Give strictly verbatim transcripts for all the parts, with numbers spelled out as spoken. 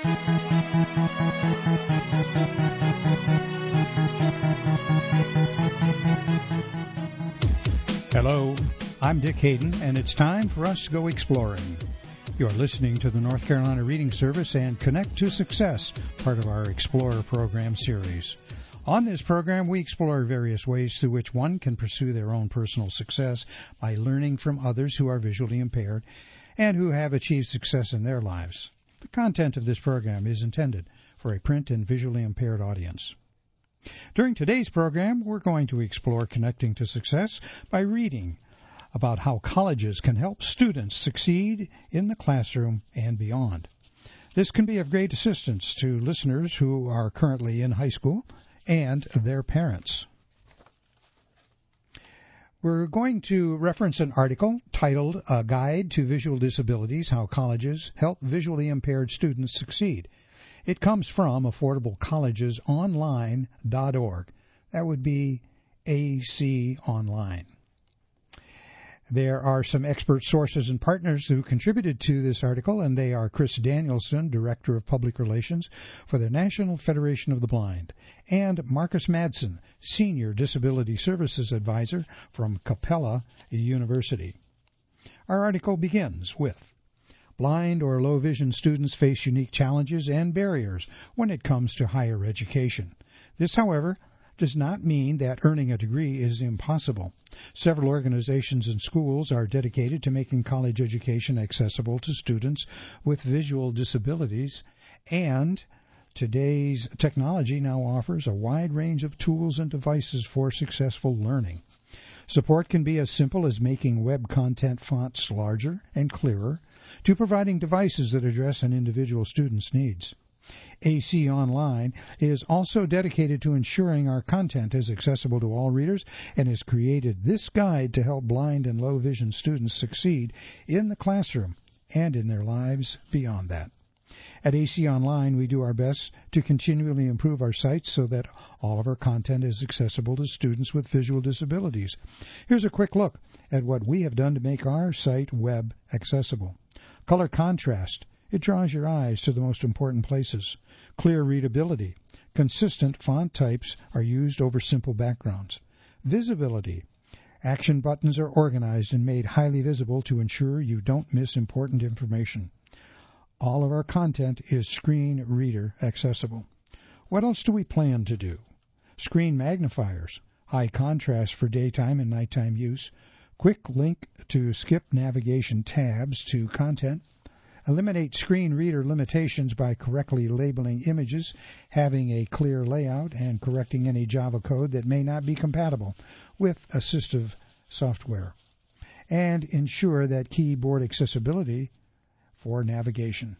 Hello, I'm Dick Hayden, and it's time for us to go exploring. You're listening to the North Carolina Reading Service and Connect to Success, part of our Explorer program series. On this program, we explore various ways through which one can pursue their own personal success by learning from others who are visually impaired and who have achieved success in their lives. The content of this program is intended for a print and visually impaired audience. During today's program, we're going to explore connecting to success by reading about how colleges can help students succeed in the classroom and beyond. This can be of great assistance to listeners who are currently in high school and their parents. We're going to reference an article titled A Guide to Visual Disabilities, How Colleges Help Visually Impaired Students Succeed. It comes from affordable colleges online dot org. That would be A C Online. There are some expert sources and partners who contributed to this article, and they are Chris Danielson, Director of Public Relations for the National Federation of the Blind, and Marcus Madsen, Senior Disability Services Advisor from Capella University. Our article begins with, blind or low vision students face unique challenges and barriers when it comes to higher education. This, however, does not mean that earning a degree is impossible. Several organizations and schools are dedicated to making college education accessible to students with visual disabilities, and today's technology now offers a wide range of tools and devices for successful learning. Support can be as simple as making web content fonts larger and clearer to providing devices that address an individual student's needs. A C Online is also dedicated to ensuring our content is accessible to all readers and has created this guide to help blind and low vision students succeed in the classroom and in their lives beyond that. At A C Online, we do our best to continually improve our sites so that all of our content is accessible to students with visual disabilities. Here's a quick look at what we have done to make our site web accessible. Color contrast. It draws your eyes to the most important places. Clear readability. Consistent font types are used over simple backgrounds. Visibility. Action buttons are organized and made highly visible to ensure you don't miss important information. All of our content is screen reader accessible. What else do we plan to do? Screen magnifiers. High contrast for daytime and nighttime use. Quick link to skip navigation tabs to content. Eliminate screen reader limitations by correctly labeling images, having a clear layout, and correcting any Java code that may not be compatible with assistive software. And ensure that keyboard accessibility for navigation.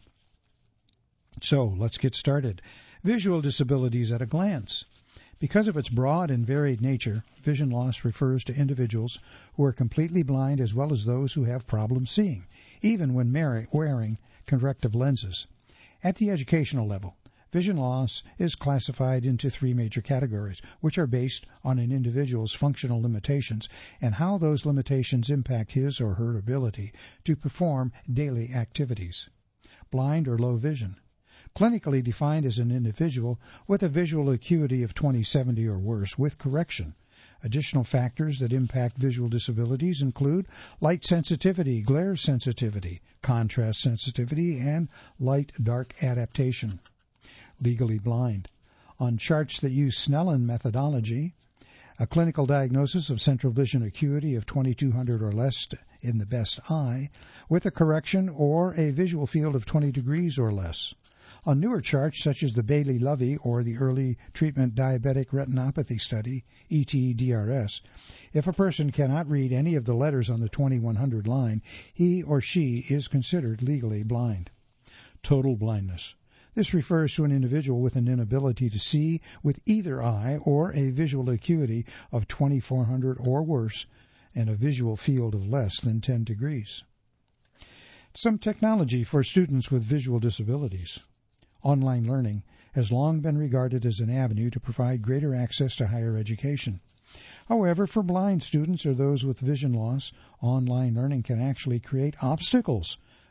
So let's get started. Visual disabilities at a glance. Because of its broad and varied nature, vision loss refers to individuals who are completely blind as well as those who have problems seeing, even when wearing corrective lenses. At the educational level, vision loss is classified into three major categories, which are based on an individual's functional limitations and how those limitations impact his or her ability to perform daily activities. Blind or low vision. Clinically defined as an individual with a visual acuity of twenty seventy or worse with correction. Additional factors that impact visual disabilities include light sensitivity, glare sensitivity, contrast sensitivity, and light-dark adaptation. Legally blind. On charts that use Snellen methodology, a clinical diagnosis of central vision acuity of twenty-two hundred or less in the best eye, with a correction or a visual field of twenty degrees or less. On newer charts, such as the Bailey-Lovey or the Early Treatment Diabetic Retinopathy Study, E T D R S, if a person cannot read any of the letters on the twenty-one hundred line, he or she is considered legally blind. Total blindness. This refers to an individual with an inability to see with either eye or a visual acuity of twenty-four hundred or worse and a visual field of less than ten degrees. Some technology for students with visual disabilities. Online learning has long been regarded as an avenue to provide greater access to higher education. However, for blind students or those with vision loss, online learning can actually create obstacles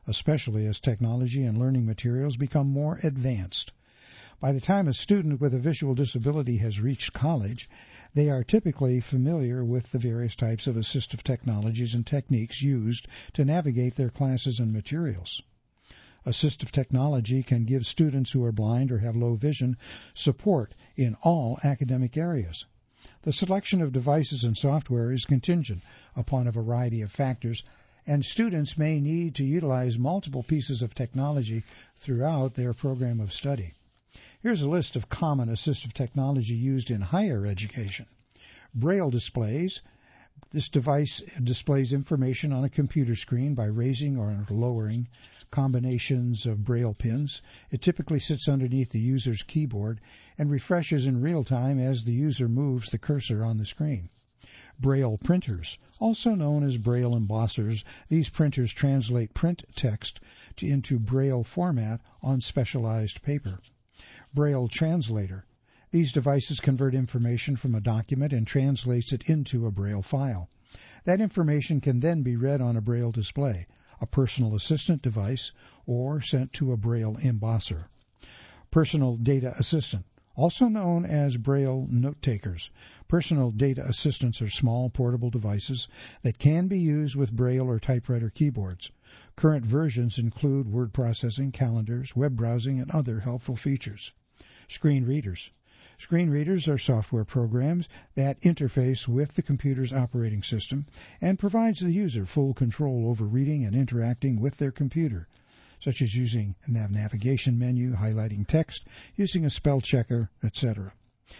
especially as technology and learning materials become more advanced. By the time a student with a visual disability has reached college, they are typically familiar with the various types of assistive technologies and techniques used to navigate their classes and materials. Assistive technology can give students who are blind or have low vision support in all academic areas. The selection of devices and software is contingent upon a variety of factors, and students may need to utilize multiple pieces of technology throughout their program of study. Here's a list of common assistive technology used in higher education. Braille displays. This device displays information on a computer screen by raising or lowering combinations of Braille pins. It typically sits underneath the user's keyboard and refreshes in real time as the user moves the cursor on the screen. Braille printers, also known as Braille embossers. These printers translate print text to, into Braille format on specialized paper. Braille translator. These devices convert information from a document and translates it into a Braille file. That information can then be read on a Braille display, a personal assistant device, or sent to a Braille embosser. Personal data assistant, also known as Braille note takers. Personal data assistants are small portable devices that can be used with Braille or typewriter keyboards. Current versions include word processing, calendars, web browsing, and other helpful features. Screen readers. Screen readers are software programs that interface with the computer's operating system and provides the user full control over reading and interacting with their computer, such as using a navigation menu, highlighting text, using a spell checker, et cetera.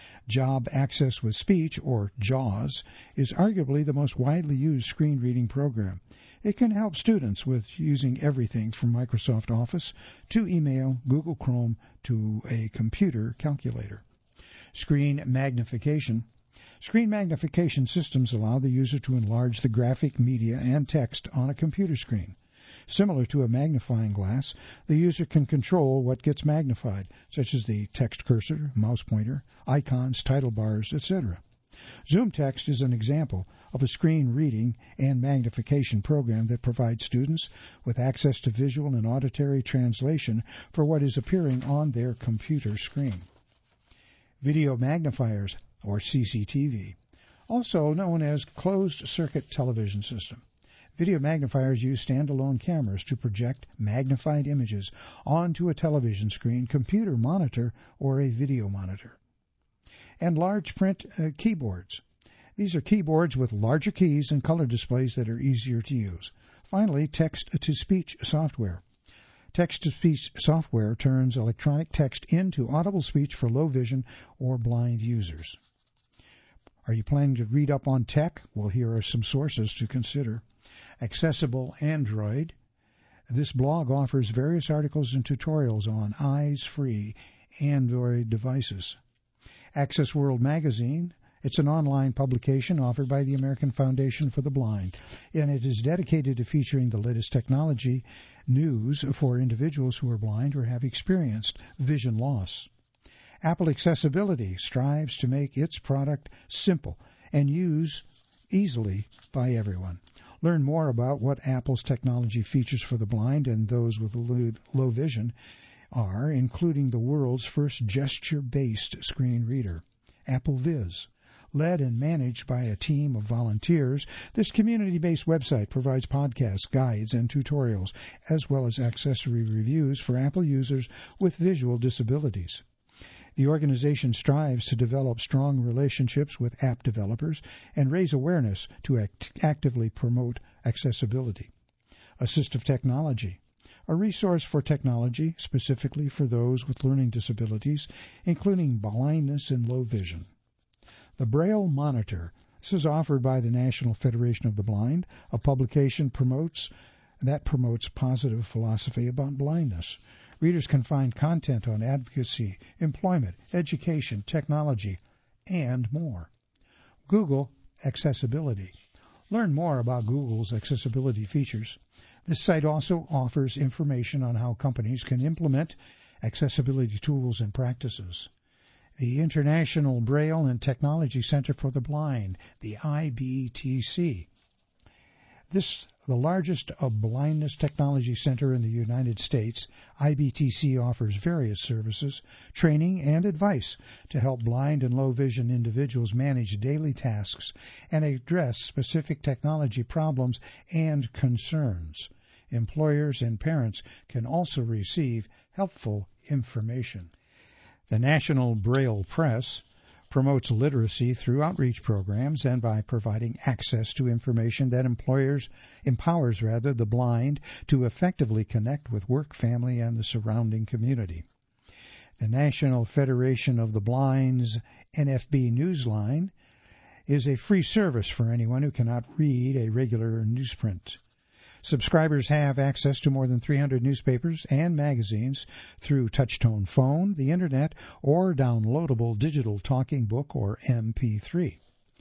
Job Access with Speech, or JAWS, is arguably the most widely used screen reading program. It can help students with using everything from Microsoft Office to email, Google Chrome, to a computer calculator. Screen magnification. Screen magnification systems allow the user to enlarge the graphic, media, and text on a computer screen. Similar to a magnifying glass, the user can control what gets magnified, such as the text cursor, mouse pointer, icons, title bars, et cetera. ZoomText is an example of a screen reading and magnification program that provides students with access to visual and auditory translation for what is appearing on their computer screen. Video magnifiers, or C C T V, also known as closed-circuit television system. Video magnifiers use standalone cameras to project magnified images onto a television screen, computer monitor, or a video monitor. And large print uh, keyboards. These are keyboards with larger keys and color displays that are easier to use. Finally, text-to-speech software. Text-to-speech software turns electronic text into audible speech for low vision or blind users. Are you planning to read up on tech? Well, here are some sources to consider. Accessible Android. This blog offers various articles and tutorials on eyes-free Android devices. Access World Magazine. It's an online publication offered by the American Foundation for the Blind, and it is dedicated to featuring the latest technology news for individuals who are blind or have experienced vision loss. Apple Accessibility strives to make its product simple and used easily by everyone. Learn more about what Apple's technology features for the blind and those with low vision are, including the world's first gesture-based screen reader, Apple Viz. Led and managed by a team of volunteers, this community-based website provides podcasts, guides, and tutorials, as well as accessory reviews for Apple users with visual disabilities. The organization strives to develop strong relationships with app developers and raise awareness to act- actively promote accessibility. Assistive Technology, a resource for technology specifically for those with learning disabilities, including blindness and low vision. The Braille Monitor. This is offered by the National Federation of the Blind, a publication promotes that promotes positive philosophy about blindness. Readers can find content on advocacy, employment, education, technology, and more. Google Accessibility. Learn more about Google's accessibility features. This site also offers information on how companies can implement accessibility tools and practices. The International Braille and Technology Center for the Blind, the I B T C. This the largest blindness technology center in the United States, I B T C offers various services, training, and advice to help blind and low vision individuals manage daily tasks and address specific technology problems and concerns. Employers and parents can also receive helpful information. The National Braille Press promotes literacy through outreach programs and by providing access to information that employers empowers rather the blind to effectively connect with work, family, and the surrounding community. The National Federation of the Blind's N F B Newsline is a free service for anyone who cannot read a regular newsprint. Subscribers have access to more than three hundred newspapers and magazines through touch-tone phone, the Internet, or downloadable digital talking book or M P three.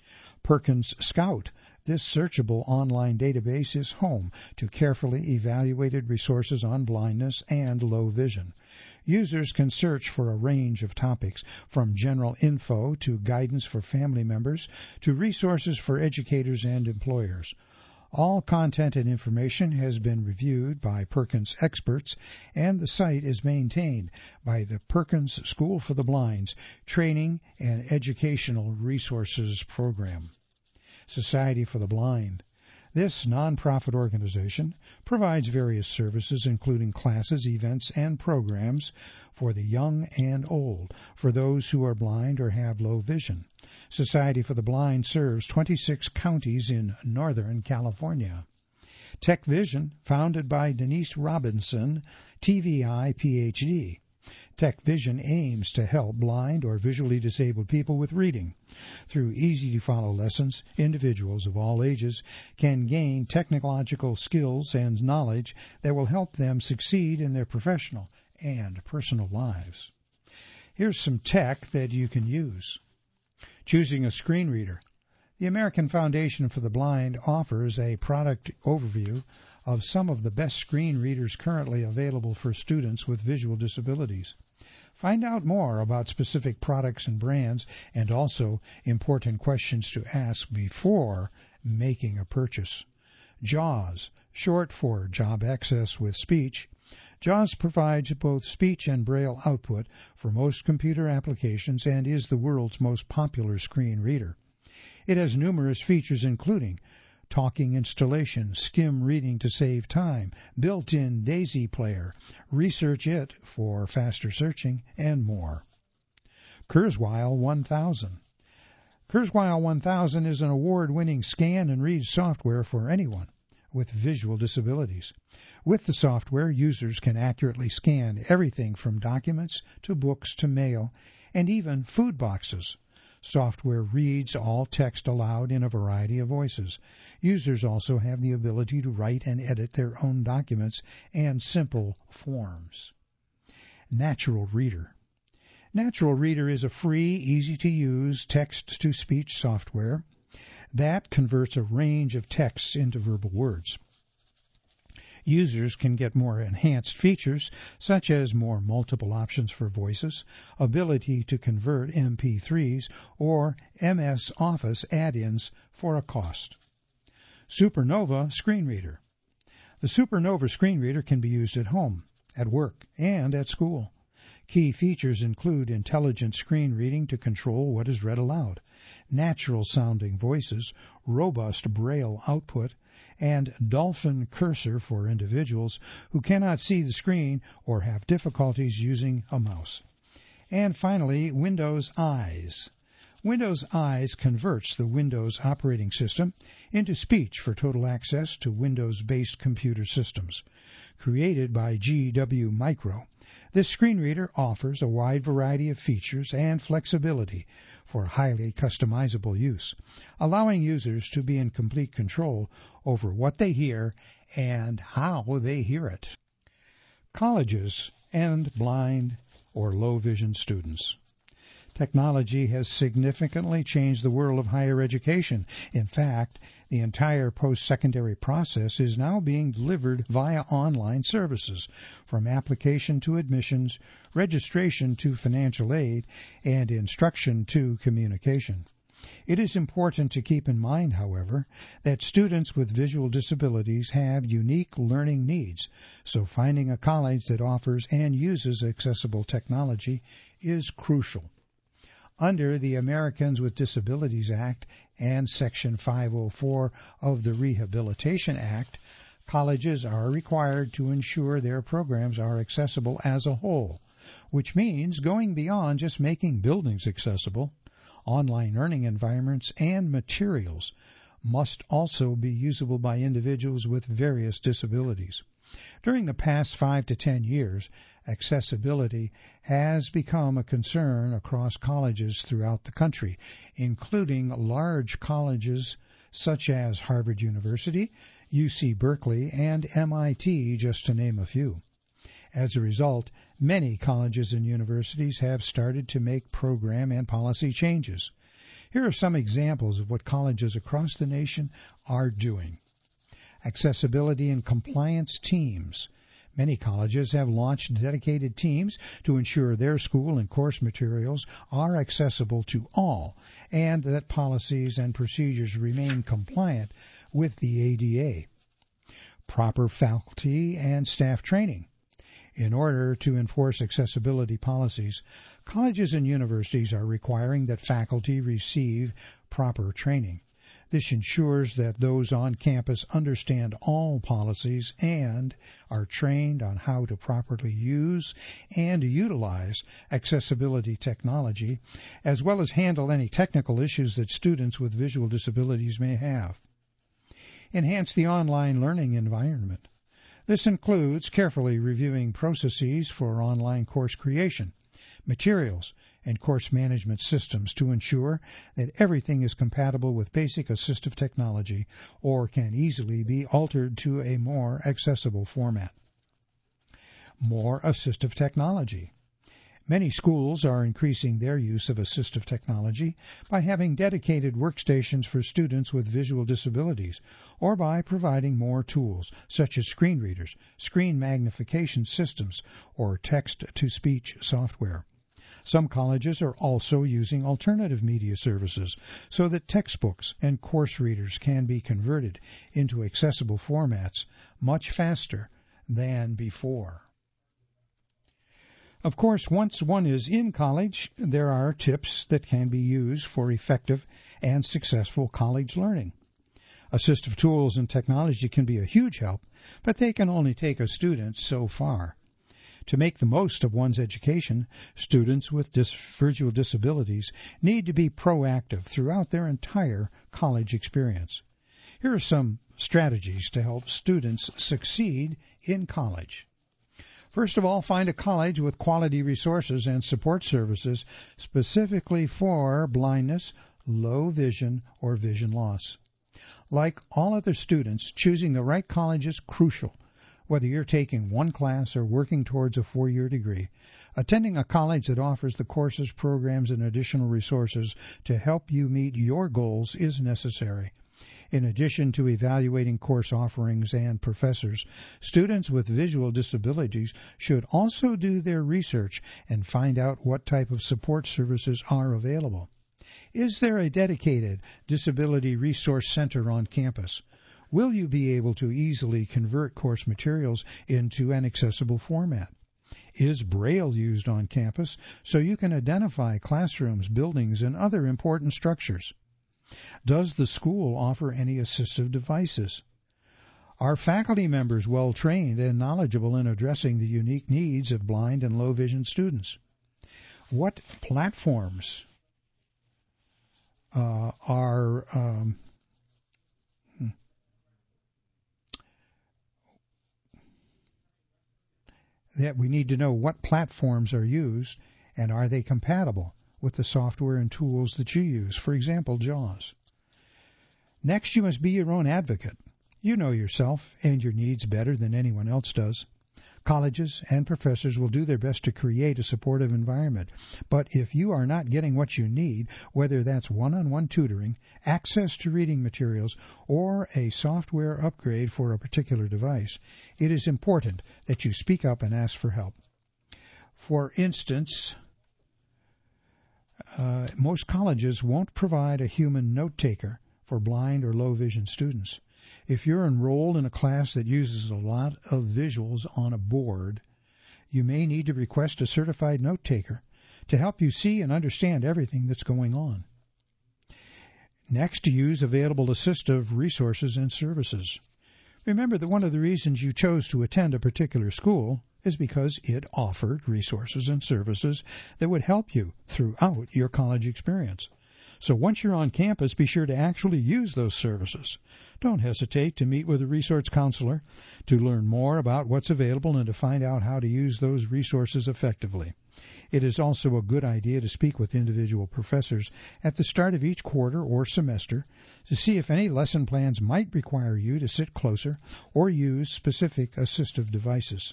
Perkins Scout. This searchable online database is home to carefully evaluated resources on blindness and low vision. Users can search for a range of topics, from general info to guidance for family members to resources for educators and employers. All content and information has been reviewed by Perkins experts, and the site is maintained by the Perkins School for the Blind's Training and Educational Resources Program. Society for the Blind. This nonprofit organization provides various services, including classes, events, and programs for the young and old, for those who are blind or have low vision. Society for the Blind serves twenty-six counties in Northern California. Tech Vision, founded by Denise Robinson, T V I, P H D. Tech Vision aims to help blind or visually disabled people with reading. Through easy-to-follow lessons, individuals of all ages can gain technological skills and knowledge that will help them succeed in their professional and personal lives. Here's some tech that you can use. Choosing a screen reader. The American Foundation for the Blind offers a product overview of some of the best screen readers currently available for students with visual disabilities. Find out more about specific products and brands, and also important questions to ask before making a purchase. JAWS, short for Job Access with Speech. JAWS provides both speech and braille output for most computer applications and is the world's most popular screen reader. It has numerous features including talking installation, skim reading to save time, built-in Daisy player, research it for faster searching, and more. Kurzweil one thousand. Kurzweil one thousand is an award-winning scan and read software for anyone with visual disabilities. With the software, users can accurately scan everything from documents to books to mail, and even food boxes. Software reads all text aloud in a variety of voices. Users also have the ability to write and edit their own documents and simple forms. Natural Reader. Natural Reader is a free, easy-to-use text-to-speech software that converts a range of texts into verbal words. Users can get more enhanced features, such as more multiple options for voices, ability to convert M P threes, or M S Office add-ins for a cost. Supernova Screen Reader. The Supernova Screen Reader can be used at home, at work, and at school. Key features include intelligent screen reading to control what is read aloud, natural-sounding voices, robust braille output, and Dolphin Cursor for individuals who cannot see the screen or have difficulties using a mouse. And finally, Windows Eyes. Windows Eyes converts the Windows operating system into speech for total access to Windows-based computer systems. Created by G W Micro, this screen reader offers a wide variety of features and flexibility for highly customizable use, allowing users to be in complete control over what they hear and how they hear it. Colleges and blind or low vision students. Technology has significantly changed the world of higher education. In fact, the entire post-secondary process is now being delivered via online services, from application to admissions, registration to financial aid, and instruction to communication. It is important to keep in mind, however, that students with visual disabilities have unique learning needs, so finding a college that offers and uses accessible technology is crucial. Under the Americans with Disabilities Act and Section five oh four of the Rehabilitation Act, colleges are required to ensure their programs are accessible as a whole, which means going beyond just making buildings accessible. Online learning environments and materials must also be usable by individuals with various disabilities. During the past five to ten years, accessibility has become a concern across colleges throughout the country, including large colleges such as Harvard University, U C Berkeley, and M I T, just to name a few. As a result, many colleges and universities have started to make program and policy changes. Here are some examples of what colleges across the nation are doing. Accessibility and compliance teams. Many colleges have launched dedicated teams to ensure their school and course materials are accessible to all, and that policies and procedures remain compliant with the A D A. Proper faculty and staff training. In order to enforce accessibility policies, colleges and universities are requiring that faculty receive proper training. This ensures that those on campus understand all policies and are trained on how to properly use and utilize accessibility technology, as well as handle any technical issues that students with visual disabilities may have. Enhance the online learning environment. This includes carefully reviewing processes for online course creation, materials, and course management systems to ensure that everything is compatible with basic assistive technology or can easily be altered to a more accessible format. More assistive technology. Many schools are increasing their use of assistive technology by having dedicated workstations for students with visual disabilities, or by providing more tools, such as screen readers, screen magnification systems, or text-to-speech software. Some colleges are also using alternative media services so that textbooks and course readers can be converted into accessible formats much faster than before. Of course, once one is in college, there are tips that can be used for effective and successful college learning. Assistive tools and technology can be a huge help, but they can only take a student so far. To make the most of one's education, students with dis- visual disabilities need to be proactive throughout their entire college experience. Here are some strategies to help students succeed in college. First of all, find a college with quality resources and support services specifically for blindness, low vision, or vision loss. Like all other students, choosing the right college is crucial. Whether you're taking one class or working towards a four-year degree, attending a college that offers the courses, programs, and additional resources to help you meet your goals is necessary. In addition to evaluating course offerings and professors, students with visual disabilities should also do their research and find out what type of support services are available. Is there a dedicated disability resource center on campus? Will you be able to easily convert course materials into an accessible format? Is Braille used on campus so you can identify classrooms, buildings, and other important structures? Does the school offer any assistive devices? Are faculty members well trained and knowledgeable in addressing the unique needs of blind and low vision students? What platforms uh, are um, that we need to know what platforms are used and are they compatible with the software and tools that you use, for example, JAWS. Next, you must be your own advocate. You know yourself and your needs better than anyone else does. Colleges and professors will do their best to create a supportive environment, but if you are not getting what you need, whether that's one-on-one tutoring, access to reading materials, or a software upgrade for a particular device, it is important that you speak up and ask for help. For instance, uh, most colleges won't provide a human note taker for blind or low vision students. If you're enrolled in a class that uses a lot of visuals on a board, you may need to request a certified note taker to help you see and understand everything that's going on. Next, use available assistive resources and services. Remember that one of the reasons you chose to attend a particular school is because it offered resources and services that would help you throughout your college experience. So once you're on campus, be sure to actually use those services. Don't hesitate to meet with a resource counselor to learn more about what's available and to find out how to use those resources effectively. It is also a good idea to speak with individual professors at the start of each quarter or semester to see if any lesson plans might require you to sit closer or use specific assistive devices.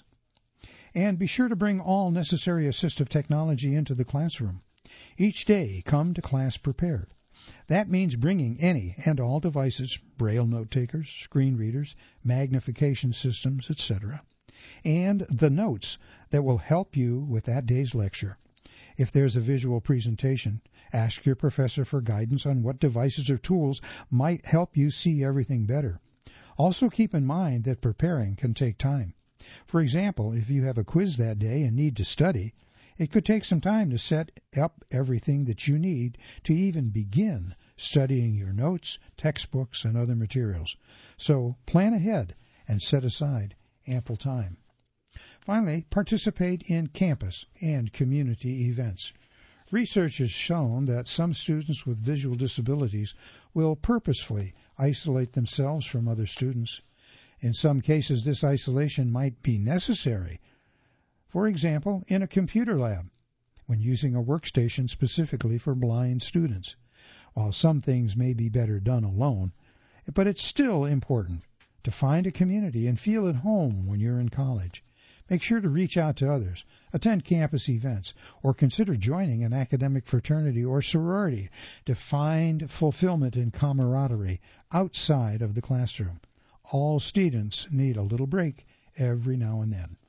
And be sure to bring all necessary assistive technology into the classroom. Each day, come to class prepared. That means bringing any and all devices, braille note takers, screen readers, magnification systems, et cetera, and the notes that will help you with that day's lecture. If there's a visual presentation, ask your professor for guidance on what devices or tools might help you see everything better. Also keep in mind that preparing can take time. For example, if you have a quiz that day and need to study, it could take some time to set up everything that you need to even begin studying your notes, textbooks, and other materials. So plan ahead and set aside ample time. Finally, participate in campus and community events. Research has shown that some students with visual disabilities will purposefully isolate themselves from other students. In some cases, this isolation might be necessary. For example, in a computer lab, when using a workstation specifically for blind students. While some things may be better done alone, but it's still important to find a community and feel at home when you're in college. Make sure to reach out to others, attend campus events, or consider joining an academic fraternity or sorority to find fulfillment and camaraderie outside of the classroom. All students need a little break every now and then.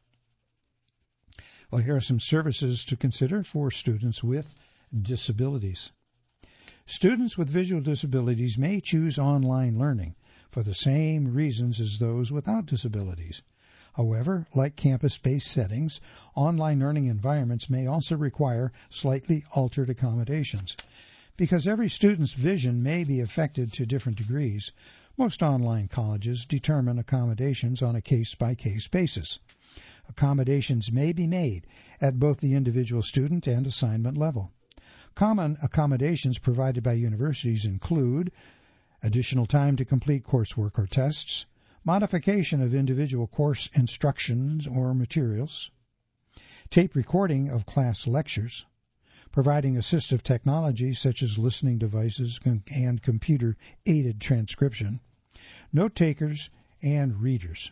Well, here are some services to consider for students with disabilities. Students with visual disabilities may choose online learning for the same reasons as those without disabilities. However, like campus-based settings, online learning environments may also require slightly altered accommodations. Because every student's vision may be affected to different degrees, most online colleges determine accommodations on a case-by-case basis. Accommodations may be made at both the individual student and assignment level. Common accommodations provided by universities include additional time to complete coursework or tests, modification of individual course instructions or materials, tape recording of class lectures, providing assistive technology such as listening devices and computer-aided transcription, note takers, and readers.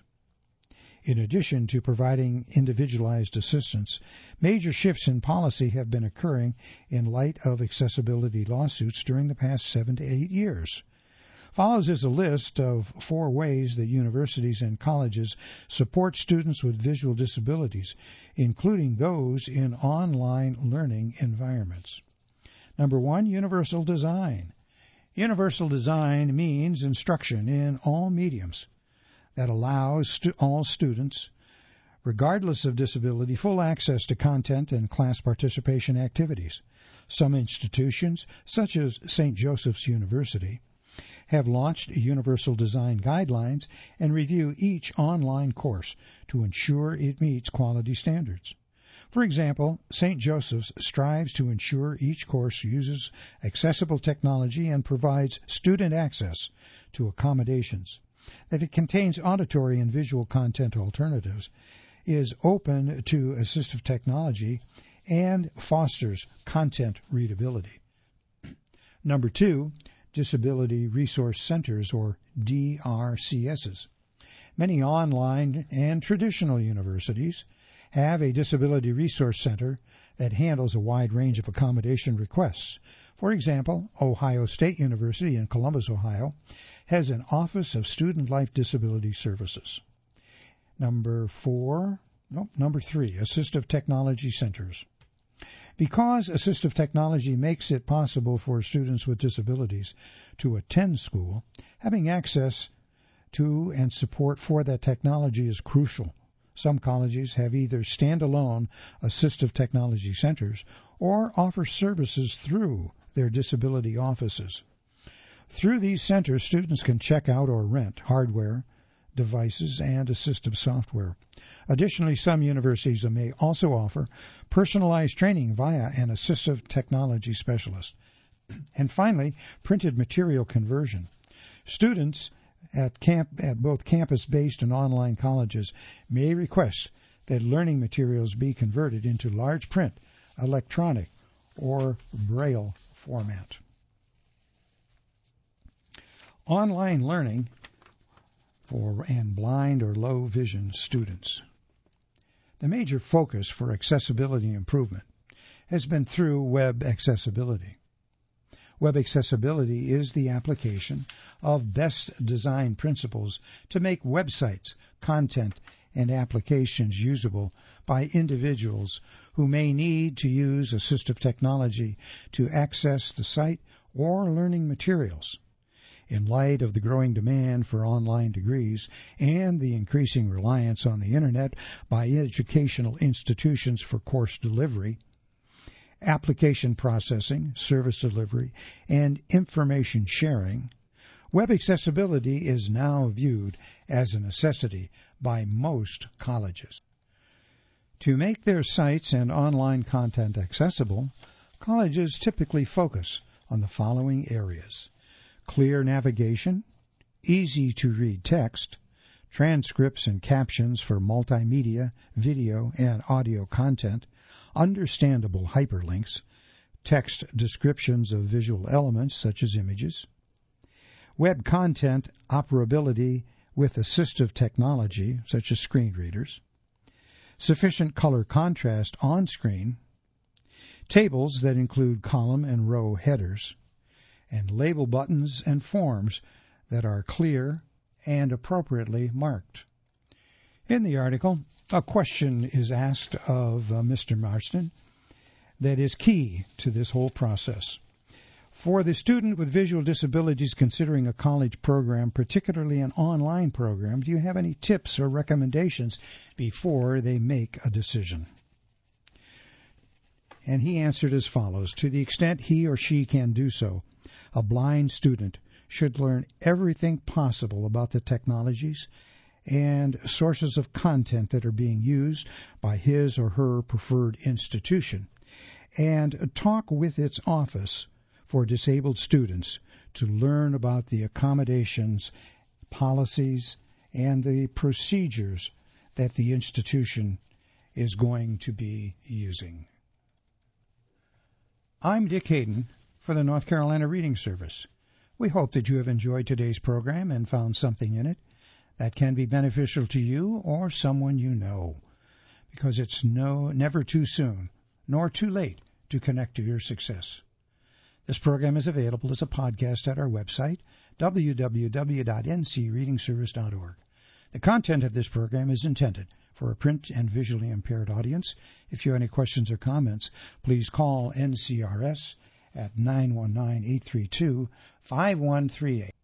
In addition to providing individualized assistance, major shifts in policy have been occurring in light of accessibility lawsuits during the past seven to eight years. Follows is a list of four ways that universities and colleges support students with visual disabilities, including those in online learning environments. Number one, universal design. Universal design means instruction in all mediums that allows stu- all students, regardless of disability, full access to content and class participation activities. Some institutions, such as Saint Joseph's University, have launched universal design guidelines and review each online course to ensure it meets quality standards. For example, Saint Joseph's strives to ensure each course uses accessible technology and provides student access to accommodations, that it contains auditory and visual content alternatives, is open to assistive technology, and fosters content readability. Number two, Disability Resource Centers, or D R C Ss. Many online and traditional universities have a Disability Resource Center that handles a wide range of accommodation requests. For example, Ohio State University in Columbus, Ohio, has an Office of Student Life Disability Services. Number four, no, number three, Assistive Technology Centers. Because assistive technology makes it possible for students with disabilities to attend school, having access to and support for that technology is crucial. Some colleges have either standalone assistive technology centers or offer services through their disability offices. Through these centers, students can check out or rent hardware, devices, and assistive software. Additionally, some universities may also offer personalized training via an assistive technology specialist. And finally, printed material conversion. Students at camp at both campus-based and online colleges may request that learning materials be converted into large print, electronic, or braille format. Online learning for and blind or low vision students. The major focus for accessibility improvement has been through web accessibility. Web accessibility is the application of best design principles to make websites, content, and applications usable by individuals who may need to use assistive technology to access the site or learning materials. In light of the growing demand for online degrees and the increasing reliance on the Internet by educational institutions for course delivery, application processing, service delivery, and information sharing, web accessibility is now viewed as a necessity by most colleges. To make their sites and online content accessible, colleges typically focus on the following areas: clear navigation, easy-to-read text, transcripts and captions for multimedia, video, and audio content, understandable hyperlinks, text descriptions of visual elements such as images, web content operability with assistive technology such as screen readers, sufficient color contrast on screen, tables that include column and row headers, and label buttons and forms that are clear and appropriately marked. In the article, a question is asked of uh, Mister Marston that is key to this whole process. For the student with visual disabilities considering a college program, particularly an online program, do you have any tips or recommendations before they make a decision? And he answered as follows: to the extent he or she can do so, a blind student should learn everything possible about the technologies and sources of content that are being used by his or her preferred institution, and talk with its office for disabled students to learn about the accommodations, policies, and the procedures that the institution is going to be using. I'm Dick Hayden for the North Carolina Reading Service. We hope that you have enjoyed today's program and found something in it that can be beneficial to you or someone you know, because it's no never too soon nor too late to connect to your success. This program is available as a podcast at our website, w w w dot n c reading service dot org. The content of this program is intended for a print and visually impaired audience. If you have any questions or comments, please call N C R S at nine one nine, eight three two, five one three eight.